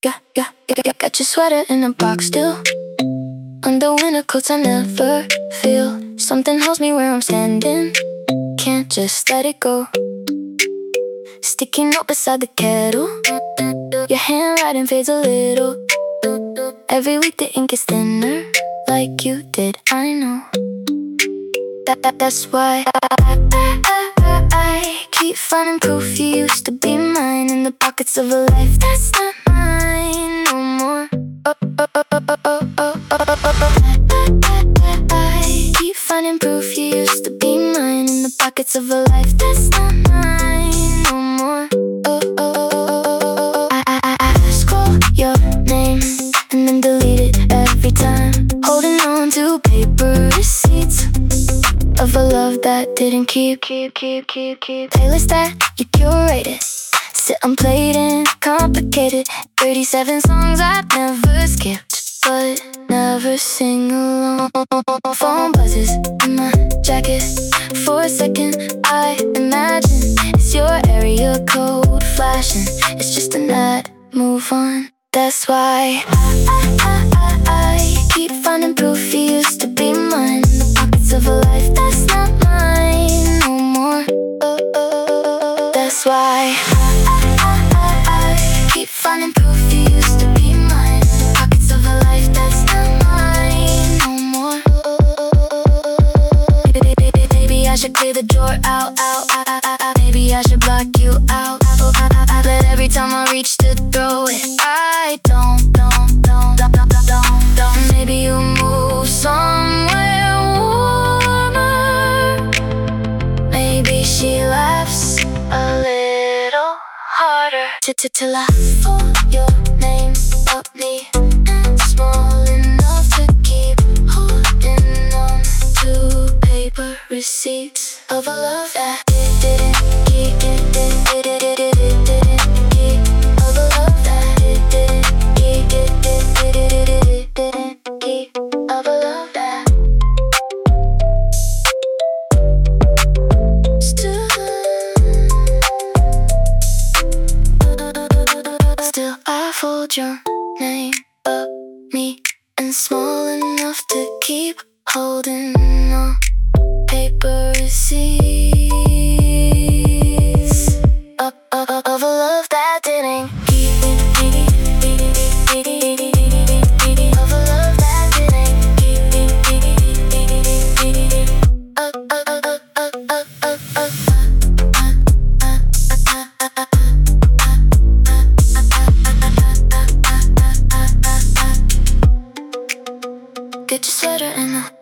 Got your sweater in a box still. Under winter coats I never feel. Something holds me where I'm standing. Can't just let it go. Sticky note beside the kettle. Your handwriting fades a little. Every week the ink is thinner. Like you did, I know. That's why I keep finding proof you used to be mine. In the pockets of a life that's not mine no more. I keep finding proof you used to be mine. In the pockets of a life that's not mine no more. I scroll your name and then delete it every time. Holding on to paper receipts of a love that didn't keep. Playlist that you curated, sit unplayed and complicated. 37 songs I've never skipped, but never sing along. Phone buzzes in my jacket. For a second I imagine it's your area code flashing. It's just an ad, move on. That's why I keep finding proof you used to be mine. In the pockets of a life that's not mine no more. That's why I keep finding proof you used to be mine. In the pockets of a life that's not mine no more. Maybe I should clear the drawer out. Maybe I should block you out. But every time I reach to throw it, I don't. Maybe you move somewhere warmer. Maybe she laughs a little harder. Till I call your name up me, and small enough to keep holding on to paper receipts of a love that didn't keep. Of a love that didn't keep. Of a love that still I fold your name up me, and small enough to keep holding on paper receipts of a love that didn't keep. Of a love that didn't keep. Get your sweater in a